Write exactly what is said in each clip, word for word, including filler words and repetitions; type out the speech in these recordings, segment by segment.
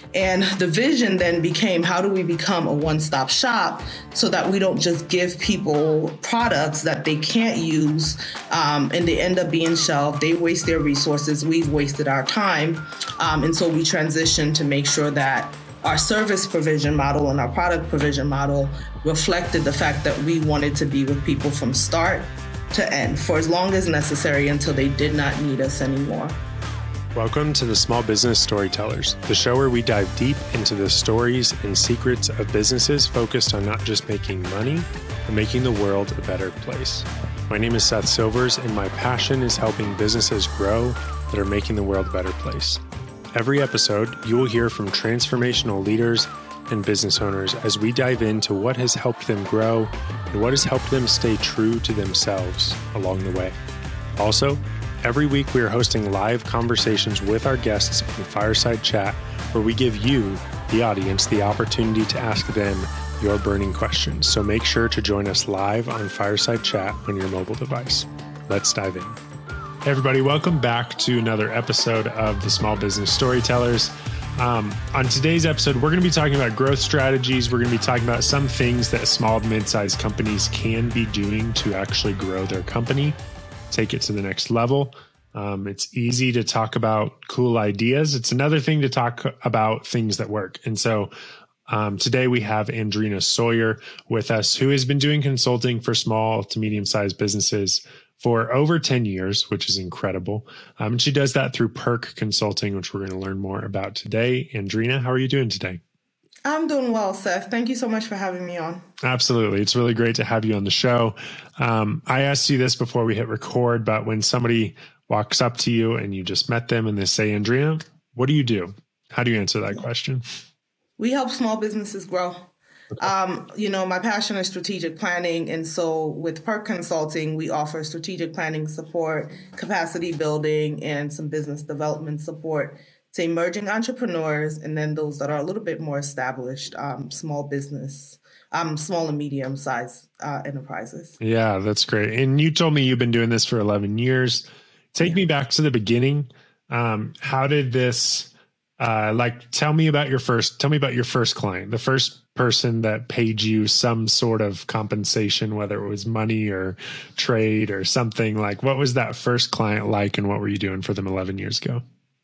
And the vision then became, how do we become a one-stop shop so that we don't just give people products that they can't use um, and they end up being shelved. They waste their resources. We've wasted our time. Um, and so we transitioned to make sure that our service provision model and our product provision model reflected the fact that we wanted to be with people from start to end for as long as necessary until they did not need us anymore. Welcome to the Small Business Storytellers, the show where we dive deep into the stories and secrets of businesses focused on not just making money, but making the world a better place. My name is Seth Silvers, and my passion is helping businesses grow that are making the world a better place. Every episode, you will hear from transformational leaders and business owners as we dive into what has helped them grow and what has helped them stay true to themselves along the way. Also, every week we are hosting live conversations with our guests on Fireside Chat, where we give you, the audience, the opportunity to ask them your burning questions. So make sure to join us live on Fireside Chat on your mobile device. Let's dive in. Hey everybody, welcome back to another episode of the Small Business Storytellers. Um, on today's episode, we're going to be talking about growth strategies. We're going to be talking about some things that small, mid-sized companies can be doing to actually grow their company, take it to the next level. Um, it's easy to talk about cool ideas. It's another thing to talk about things that work. And so um, today we have Andrina Sawyer with us, who has been doing consulting for small to medium-sized businesses for over ten years, which is incredible. Um, and she does that through Perk Consulting, which we're going to learn more about today. Andrina, how are you doing today? I'm doing well, Seth. Thank you so much for having me on. Absolutely. It's really great to have you on the show. Um, I asked you this before we hit record, but when somebody walks up to you and you just met them and they say, Andrina, what do you do? How do you answer that question? We help small businesses grow. Okay. Um, you know, my passion is strategic planning. And so with Perk Consulting, we offer strategic planning support, capacity building, and some business development support to emerging entrepreneurs, and then those that are a little bit more established, um, small business, um, small and medium-sized uh, enterprises. Yeah, that's great. And you told me you've been doing this for eleven years. Take yeah. me back to the beginning. Um, how did this, uh, like, tell me about your first, tell me about your first client, the first person that paid you some sort of compensation, whether it was money or trade or something. Like, what was that first client like, and what were you doing for them eleven years ago?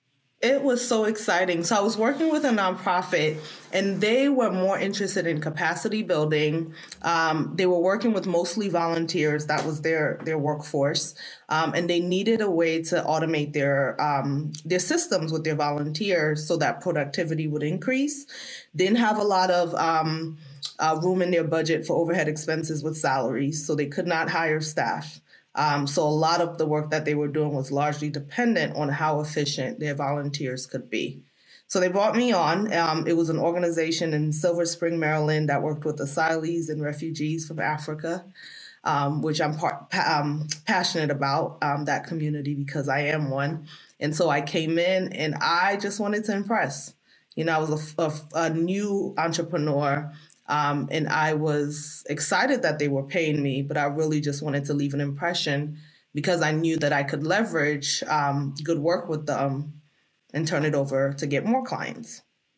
It was so exciting. So I was working with a nonprofit, and they were more interested in capacity building. Um, they were working with mostly volunteers. That was their their workforce. Um, and they needed a way to automate their um, their systems with their volunteers so that productivity would increase. Didn't have a lot of um, uh, room in their budget for overhead expenses with salaries, so they could not hire staff. Um, so a lot of the work that they were doing was largely dependent on how efficient their volunteers could be. So they brought me on. Um, it was an organization in Silver Spring, Maryland, that worked with asylees and refugees from Africa, um, which I'm part, um, passionate about, um, that community, because I am one. And so I came in and I just wanted to impress. You know, I was a, a, a new entrepreneur. Um, and I was excited that they were paying me, but I really just wanted to leave an impression because I knew that I could leverage um, good work with them and turn it over to get more clients.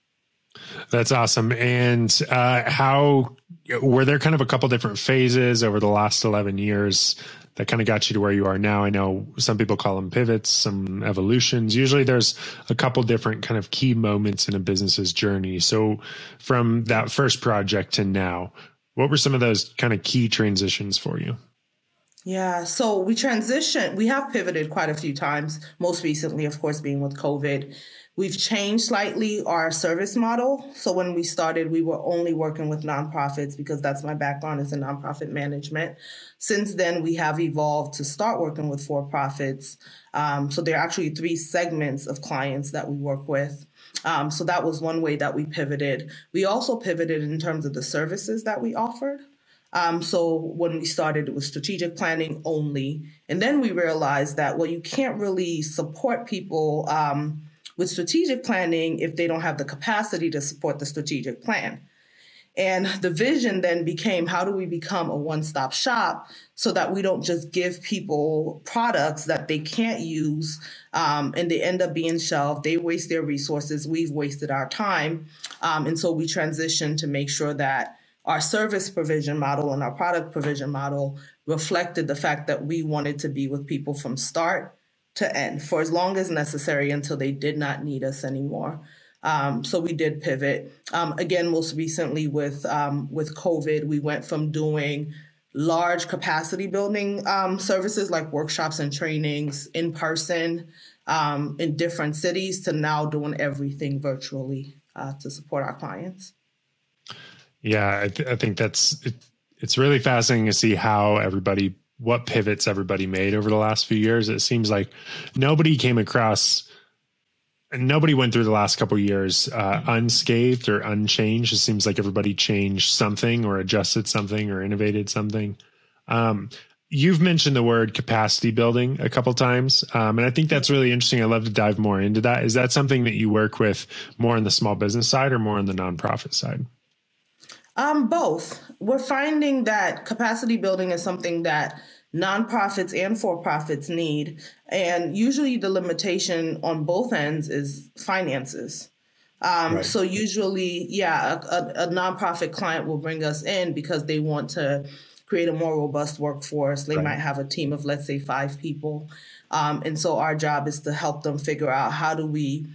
That's awesome. And uh, how were there kind of a couple different phases over the last eleven years that kind of got you to where you are now? I know some people call them pivots, some evolutions. Usually there's a couple different kind of key moments in a business's journey. So from that first project to now, what were some of those kind of key transitions for you? Yeah, so we transitioned, we have pivoted quite a few times, most recently, of course, being with COVID. We've changed slightly our service model. So when we started, we were only working with nonprofits because that's my background is in nonprofit management. Since then, we have evolved to start working with for-profits. Um, so there are actually three segments of clients that we work with. Um, so that was one way that we pivoted. We also pivoted in terms of the services that we offered. Um, so when we started, it was strategic planning only. And then we realized that, well, you can't really support people um, with strategic planning if they don't have the capacity to support the strategic plan. And the vision then became, how do we become a one-stop shop so that we don't just give people products that they can't use um, and they end up being shelved. They waste their resources. We've wasted our time. Um, and so we transitioned to make sure that our service provision model and our product provision model reflected the fact that we wanted to be with people from start to end for as long as necessary until they did not need us anymore. Um, so we did pivot. Um, again, most recently with um, with COVID, we went from doing large capacity building um, services like workshops and trainings in person um, in different cities to now doing everything virtually uh, to support our clients. Yeah, I, th- I think that's it, it's really fascinating to see how everybody, what pivots everybody made over the last few years. It seems like nobody came across. And nobody went through the last couple of years uh, unscathed or unchanged. It seems like everybody changed something or adjusted something or innovated something. Um, you've mentioned the word capacity building a couple of times, um, and I think that's really interesting. I'd love to dive more into that. Is that something that you work with more on the small business side or more on the nonprofit side? Um, both. We're finding that capacity building is something that nonprofits and for-profits need. And usually the limitation on both ends is finances. Um, right. So usually, yeah, a, a, a nonprofit client will bring us in because they want to create a more robust workforce. They right. might have a team of, let's say, five people. Um, and so our job is to help them figure out how do we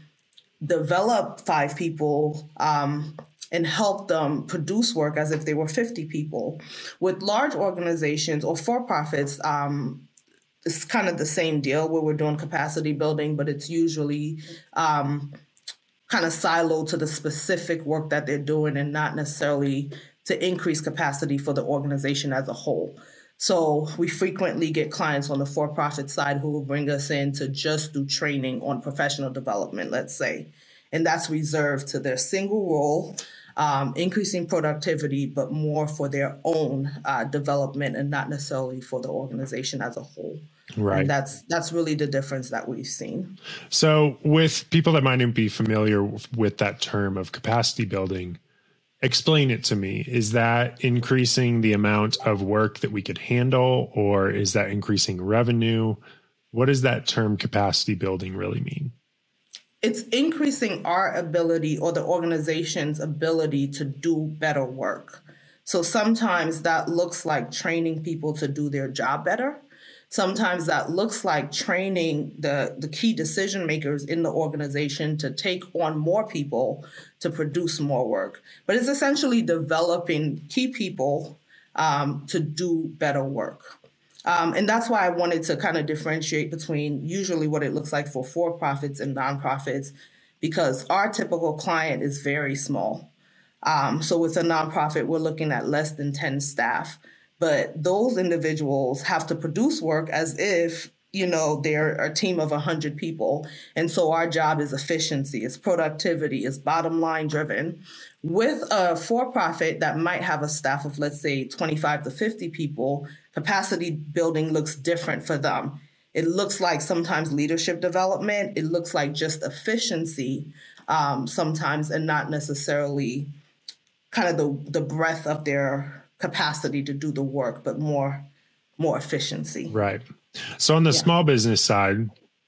develop five people um, and help them produce work as if they were fifty people. With large organizations or for-profits, um, it's kind of the same deal where we're doing capacity building, but it's usually um, kind of siloed to the specific work that they're doing and not necessarily to increase capacity for the organization as a whole. So we frequently get clients on the for-profit side who will bring us in to just do training on professional development, let's say. And that's reserved to their single role, Um, increasing productivity, but more for their own uh, development and not necessarily for the organization as a whole. Right. And that's that's really the difference that we've seen. So with people that might not be familiar with that term of capacity building, explain it to me. Is that increasing the amount of work that we could handle, or is that increasing revenue? What does that term capacity building really mean? It's increasing our ability or the organization's ability to do better work. So sometimes that looks like training people to do their job better. Sometimes that looks like training the, the key decision makers in the organization to take on more people to produce more work. But it's essentially developing key people um, to do better work. Um, and that's why I wanted to kind of differentiate between usually what it looks like for for-profits and nonprofits, because our typical client is very small. Um, so with a nonprofit, we're looking at less than ten staff. But those individuals have to produce work as if, you know, they're a team of one hundred people. And so our job is efficiency, it's productivity, it's bottom line driven. With a for-profit that might have a staff of, let's say, twenty-five to fifty people, capacity building looks different for them. It looks like sometimes leadership development. It looks like just efficiency um, sometimes, and not necessarily kind of the, the breadth of their capacity to do the work, but more, more efficiency. Right. So on the yeah. small business side,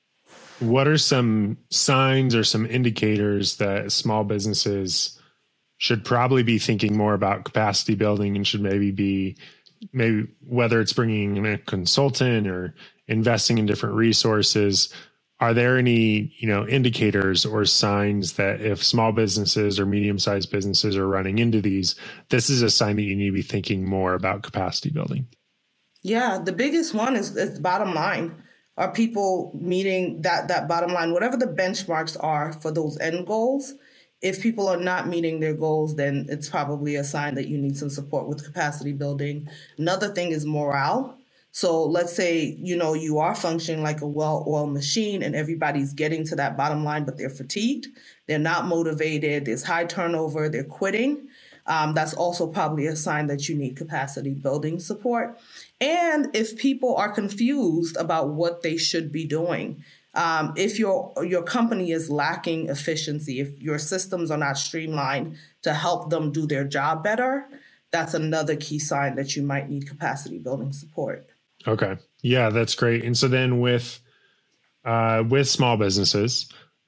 what are some signs or some indicators that small businesses should probably be thinking more about capacity building and should maybe be, maybe whether it's bringing in a consultant or investing in different resources? Are there any, you know, indicators or signs that if small businesses or medium-sized businesses are running into these, this is a sign that you need to be thinking more about capacity building? Yeah, the biggest one is, is bottom line. Are people meeting that that bottom line, whatever the benchmarks are for those end goals? If people are not meeting their goals, then it's probably a sign that you need some support with capacity building. Another thing is morale. So let's say, you know, you are functioning like a well-oiled machine and everybody's getting to that bottom line, but they're fatigued. They're not motivated. There's high turnover. They're quitting. Um, that's also probably a sign that you need capacity building support. And if people are confused about what they should be doing, Um, if your your company is lacking efficiency, if your systems are not streamlined to help them do their job better, that's another key sign that you might need capacity building support. Okay. Yeah, that's great. And so then with uh, with small businesses,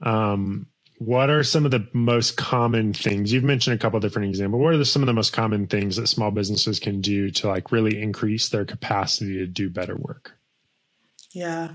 um, what are some of the most common things? You've mentioned a couple of different examples. What are the, some of the most common things that small businesses can do to like really increase their capacity to do better work? Yeah.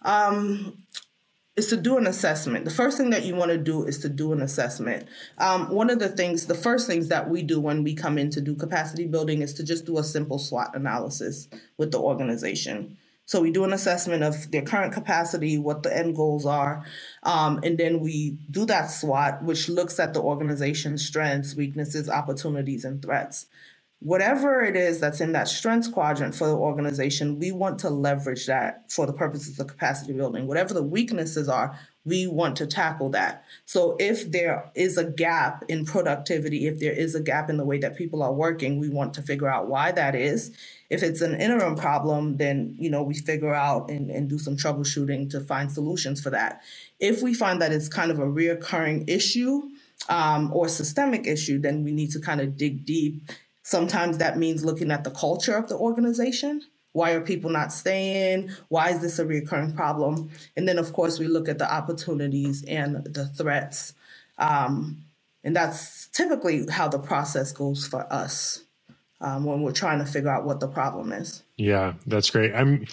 Um, is to do an assessment. The first thing that you want to do is to do an assessment. Um, one of the things, the first things that we do when we come in to do capacity building is to just do a simple SWOT analysis with the organization. So we do an assessment of their current capacity, what the end goals are, um, and then we do that SWOT, which looks at the organization's strengths, weaknesses, opportunities, and threats. Whatever it is that's in that strengths quadrant for the organization, we want to leverage that for the purposes of capacity building. Whatever the weaknesses are, we want to tackle that. So if there is a gap in productivity, if there is a gap in the way that people are working, we want to figure out why that is. If it's an interim problem, then, you know, we figure out and, and do some troubleshooting to find solutions for that. If we find that it's kind of a reoccurring issue um, or systemic issue, then we need to kind of dig deep. Sometimes that means looking at the culture of the organization. Why are people not staying? Why is this a recurring problem? And then, of course, we look at the opportunities and the threats. Um, and that's typically how the process goes for us um, when we're trying to figure out what the problem is. Yeah, that's great. I'm.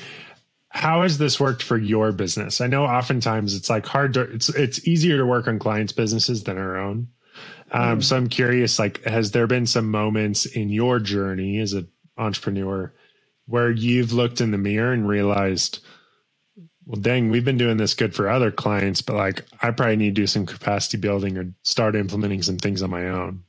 How has this worked for your business? I know oftentimes it's like hard to, it's it's easier to work on clients' businesses than our own. Um, mm. So I'm curious, like, has there been some moments in your journey as an entrepreneur where you've looked in the mirror and realized, well, dang, we've been doing this good for other clients, but like, I probably need to do some capacity building or start implementing some things on my own?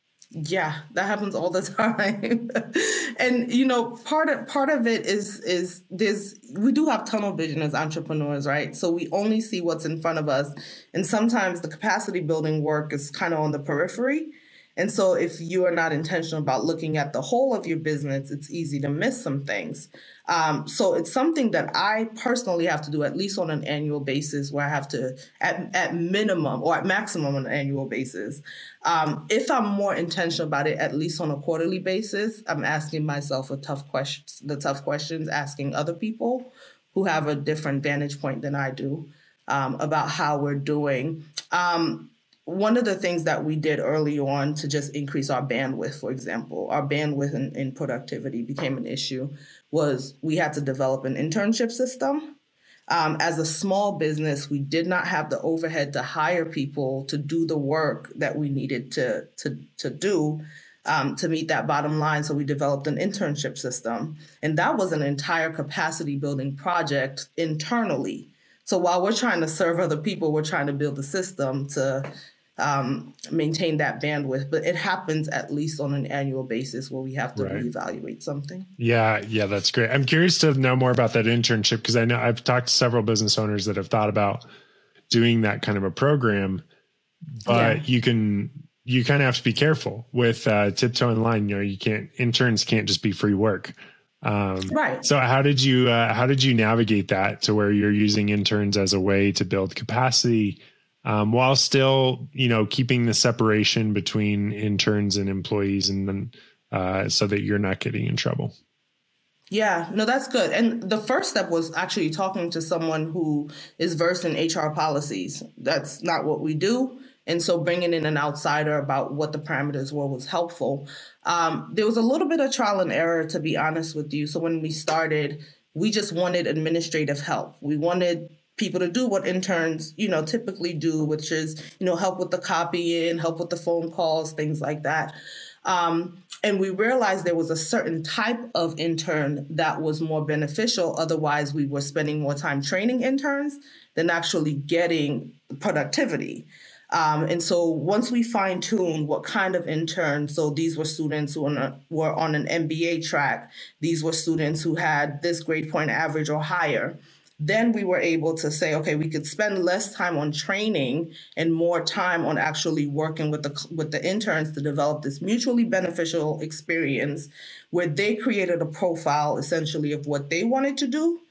Yeah, that happens all the time. And, you know, part of part of it is is there's we do have tunnel vision as entrepreneurs, right? So we only see what's in front of us. And sometimes the capacity building work is kind of on the periphery. And so if you are not intentional about looking at the whole of your business, it's easy to miss some things. Um, so it's something that I personally have to do at least on an annual basis, where I have to, at, at minimum or at maximum on an annual basis. Um, if I'm more intentional about it, at least on a quarterly basis, I'm asking myself a tough questions, the tough questions, asking other people who have a different vantage point than I do um, about how we're doing. Um, One of the things that we did early on to just increase our bandwidth, for example, our bandwidth in, in productivity became an issue, was we had to develop an internship system. Um, as a small business, we did not have the overhead to hire people to do the work that we needed to, to, to do um, to meet that bottom line. So we developed an internship system. And that was an entire capacity building project internally. So while we're trying to serve other people, we're trying to build a system to Um, maintain that bandwidth, but it happens at least on an annual basis where we have to right. reevaluate something. Yeah, yeah, that's great. I'm curious to know more about that internship, because I know I've talked to several business owners that have thought about doing that kind of a program, but yeah. you can you kind of have to be careful with uh, tiptoeing line. You know, you can't interns can't just be free work. Um, right. So how did you uh, how did you navigate that to where you're using interns as a way to build capacity? Um, while still, you know, keeping the separation between interns and employees, and then uh, so that you're not getting in trouble. Yeah, no, that's good. And the first step was actually talking to someone who is versed in H R policies. That's not what we do. And so bringing in an outsider about what the parameters were was helpful. Um, there was a little bit of trial and error, to be honest with you. So when we started, we just wanted administrative help. We wanted people to do what interns, you know, typically do, which is, you know, help with the copying, help with the phone calls, things like that. Um, and we realized there was a certain type of intern that was more beneficial. Otherwise, we were spending more time training interns than actually getting productivity. Um, and so once we fine-tuned what kind of interns, so these were students who were on an M B A track, these were students who had this grade point average or higher, then we were able to say, okay, we could spend less time on training and more time on actually working with the with the interns to develop this mutually beneficial experience where they created a profile essentially of what they wanted to do.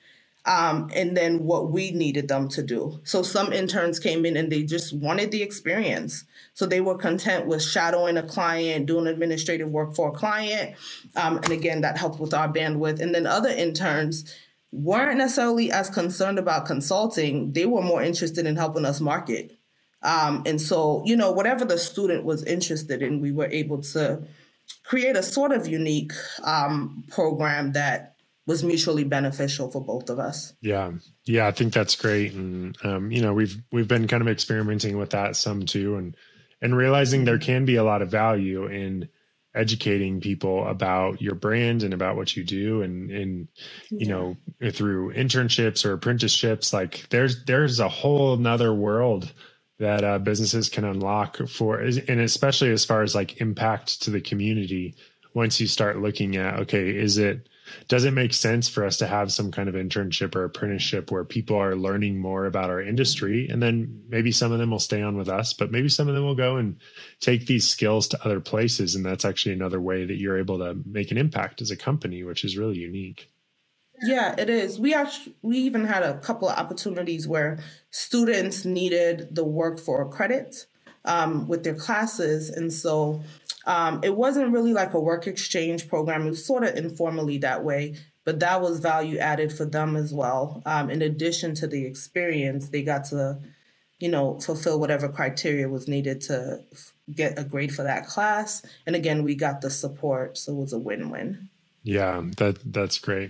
Um, and then what we needed them to do. So some interns came in and they just wanted the experience. So they were content with shadowing a client, doing administrative work for a client. Um, and again, that helped with our bandwidth. And then other interns weren't necessarily as concerned about consulting. They were more interested in helping us market. Um, and so, you know, whatever the student was interested in, we were able to create a sort of unique um, program that was mutually beneficial for both of us. Yeah. Yeah. I think that's great. And, um, you know, we've, we've been kind of experimenting with that some too, and, and realizing there can be a lot of value in educating people about your brand and about what you do. And, and, you yeah. know, through internships or apprenticeships, like there's, there's a whole nother world that uh, businesses can unlock for, and especially as far as like impact to the community. Once you start looking at, okay, is it, does it make sense for us to have some kind of internship or apprenticeship where people are learning more about our industry? And then maybe some of them will stay on with us, but maybe some of them will go and take these skills to other places. And that's actually another way that you're able to make an impact as a company, which is really unique. Yeah, it is. We actually, we even had a couple of opportunities where students needed the work for credit um, with their classes. And so Um, it wasn't really like a work exchange program. It was sort of informally that way, but that was value added for them as well. Um, in addition to the experience, they got to, you know, fulfill whatever criteria was needed to f- get a grade for that class. And again, we got the support, so it was a win-win. Yeah, that that's great.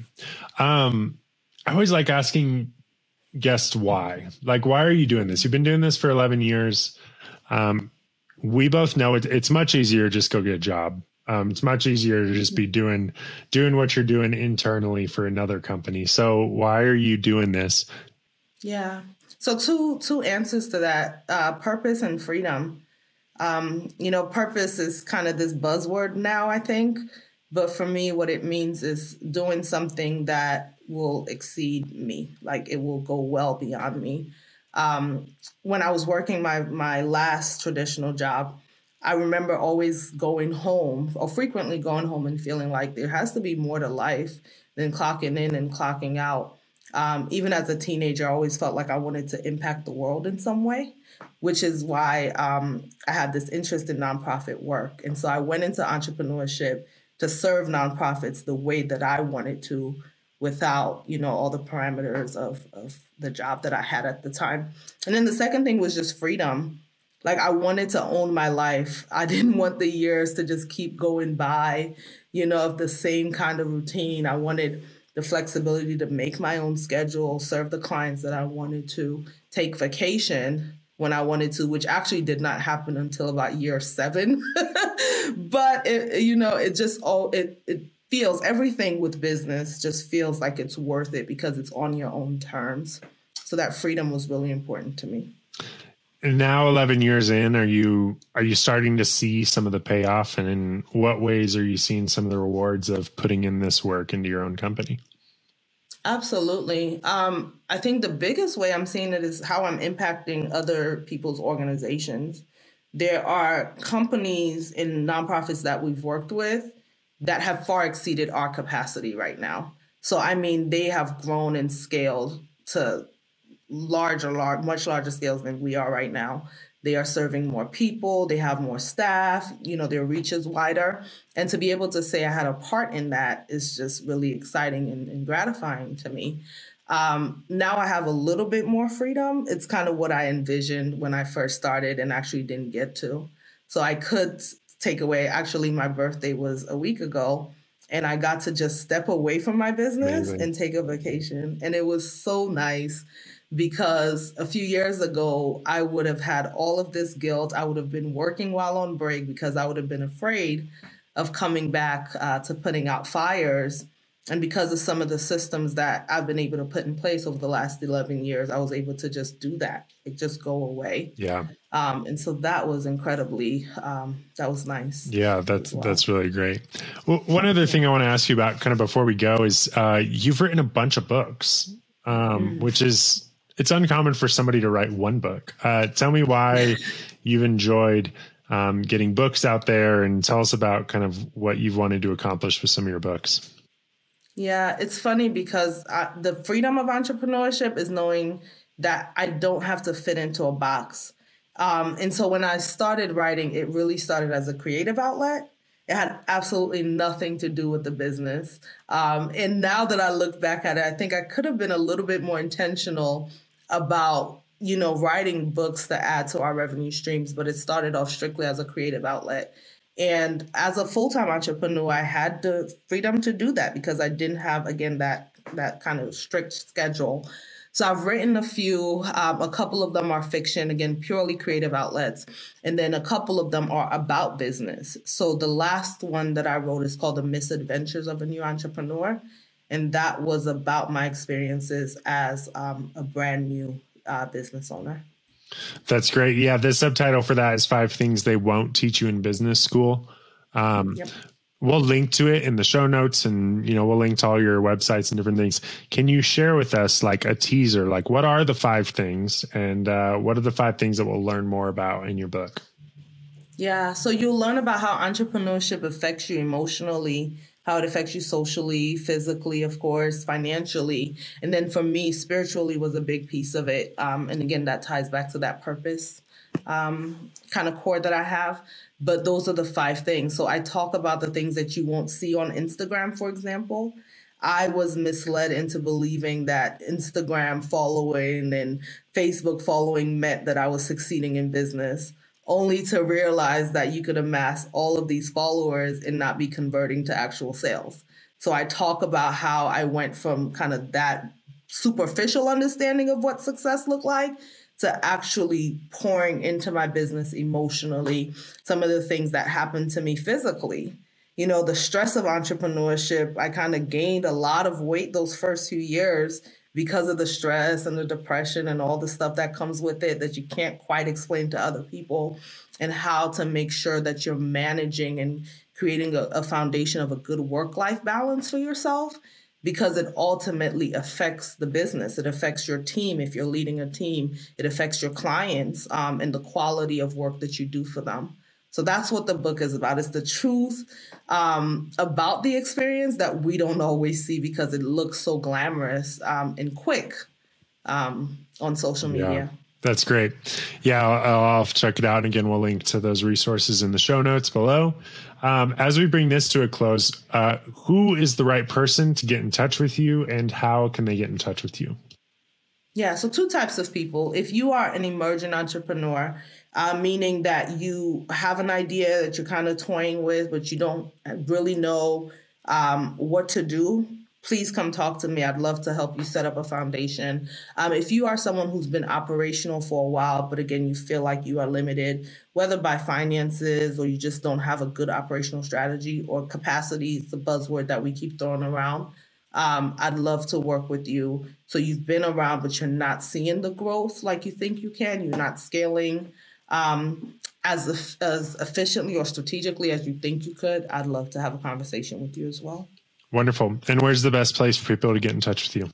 Um, I always like asking guests why. Like, why are you doing this? You've been doing this for eleven years. Um, We both know it, it's much easier to just go get a job. Um, it's much easier to just be doing doing what you're doing internally for another company. So why are you doing this? Yeah. So two two answers to that: uh, purpose and freedom. Um, you know, purpose is kind of this buzzword now, I think. But for me, what it means is doing something that will exceed me, like it will go well beyond me. Um, when I was working my, my last traditional job, I remember always going home or frequently going home and feeling like there has to be more to life than clocking in and clocking out. Um, even as a teenager, I always felt like I wanted to impact the world in some way, which is why um, I had this interest in nonprofit work. And so I went into entrepreneurship to serve nonprofits the way that I wanted to, without, you know, all the parameters of, of the job that I had at the time. And then the second thing was just freedom. Like I wanted to own my life. I didn't want the years to just keep going by, you know, of the same kind of routine. I wanted the flexibility to make my own schedule, serve the clients that I wanted to, take vacation when I wanted to, which actually did not happen until about year seven. But, it, you know, it just all, it, it, feels everything with business just feels like it's worth it because it's on your own terms. So that freedom was really important to me. And now eleven years in, are you, are you starting to see some of the payoff, and in what ways are you seeing some of the rewards of putting in this work into your own company? Absolutely. Um, I think the biggest way I'm seeing it is how I'm impacting other people's organizations. There are companies and nonprofits that we've worked with that have far exceeded our capacity right now. So, I mean, they have grown and scaled to larger, large, much larger scales than we are right now. They are serving more people. They have more staff. You know, their reach is wider. And to be able to say I had a part in that is just really exciting and, and gratifying to me. Um, now I have a little bit more freedom. It's kind of what I envisioned when I first started and actually didn't get to. So I could take away, actually, my birthday was a week ago, and I got to just step away from my business Amazing. And take a vacation. And it was so nice because a few years ago, I would have had all of this guilt. I would have been working while on break because I would have been afraid of coming back uh, to putting out fires. And because of some of the systems that I've been able to put in place over the last eleven years, I was able to just do that. It just go away. Yeah. Um, and so that was incredibly, um, that was nice. Yeah, that's well. that's really great. Well, one other thing I want to ask you about kind of before we go is uh, you've written a bunch of books, um, mm. which is, it's uncommon for somebody to write one book. Uh, tell me why you've enjoyed um, getting books out there, and tell us about kind of what you've wanted to accomplish with some of your books. Yeah, it's funny because I, the freedom of entrepreneurship is knowing that I don't have to fit into a box. Um, and so when I started writing, it really started as a creative outlet. It had absolutely nothing to do with the business. Um, and now that I look back at it, I think I could have been a little bit more intentional about, you know, writing books that add to our revenue streams, but it started off strictly as a creative outlet. And as a full-time entrepreneur, I had the freedom to do that because I didn't have, again, that that kind of strict schedule. So I've written a few, um, a couple of them are fiction, again, purely creative outlets. And then a couple of them are about business. So the last one that I wrote is called The Misadventures of a New Entrepreneur. And that was about my experiences as um, a brand new uh, business owner. That's great. Yeah, the subtitle for that is Five Things They Won't Teach You in Business School. Um, yep. We'll link to it in the show notes, and, you know, we'll link to all your websites and different things. Can you share with us like a teaser, like what are the five things and uh, what are the five things that we'll learn more about in your book? Yeah, so you'll learn about how entrepreneurship affects you emotionally, how it affects you socially, physically, of course, financially. And then for me, spiritually was a big piece of it. Um, and again, that ties back to that purpose um, kind of core that I have. But those are the five things. So I talk about the things that you won't see on Instagram, for example. I was misled into believing that Instagram following and Facebook following meant that I was succeeding in business, only to realize that you could amass all of these followers and not be converting to actual sales. So I talk about how I went from kind of that superficial understanding of what success looked like to actually pouring into my business emotionally, some of the things that happened to me physically. You know, the stress of entrepreneurship, I kind of gained a lot of weight those first few years because of the stress and the depression and all the stuff that comes with it that you can't quite explain to other people, and how to make sure that you're managing and creating a, a foundation of a good work-life balance for yourself, because it ultimately affects the business. It affects your team if you're leading a team. It affects your clients um, and the quality of work that you do for them. So that's what the book is about. It's the truth um, about the experience that we don't always see because it looks so glamorous um, and quick um, on social media. Yeah, that's great. Yeah, I'll, I'll check it out. And again, we'll link to those resources in the show notes below. Um, as we bring this to a close, uh, who is the right person to get in touch with you, and how can they get in touch with you? Yeah, so two types of people. If you are an emerging entrepreneur, uh, meaning that you have an idea that you're kind of toying with, but you don't really know um, what to do, please come talk to me. I'd love to help you set up a foundation. Um, if you are someone who's been operational for a while, but again, you feel like you are limited, whether by finances or you just don't have a good operational strategy, or capacity, it's the buzzword that we keep throwing around, um, I'd love to work with you. So you've been around, but you're not seeing the growth like you think you can. You're not scaling um, as, as efficiently or strategically as you think you could. I'd love to have a conversation with you as well. Wonderful. And where's the best place for people to get in touch with you?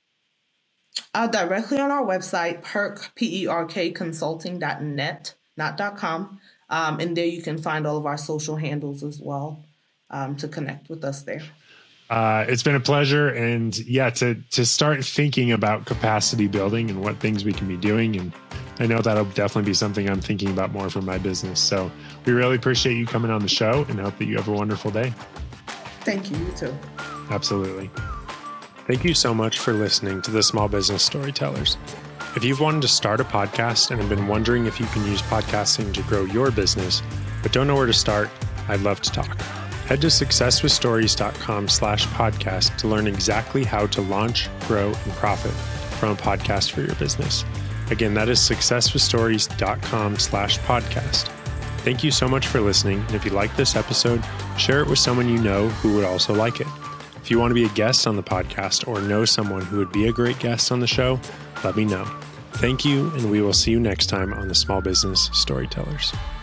Uh, directly on our website, perk, P E R K consulting dot net, not .com. Um, and there you can find all of our social handles as well um, to connect with us there. Uh, it's been a pleasure. And yeah, to, to start thinking about capacity building and what things we can be doing. And I know that'll definitely be something I'm thinking about more for my business. So we really appreciate you coming on the show, and hope that you have a wonderful day. Thank you. You too. Absolutely. Thank you so much for listening to the Small Business Storytellers. If you've wanted to start a podcast and have been wondering if you can use podcasting to grow your business, but don't know where to start, I'd love to talk. Head to successwithstories.com slash podcast to learn exactly how to launch, grow, and profit from a podcast for your business. Again, that is successwithstories.com slash podcast. Thank you so much for listening. And if you like this episode, share it with someone you know who would also like it. If you want to be a guest on the podcast or know someone who would be a great guest on the show, let me know. Thank you, and we will see you next time on the Small Business Storytellers.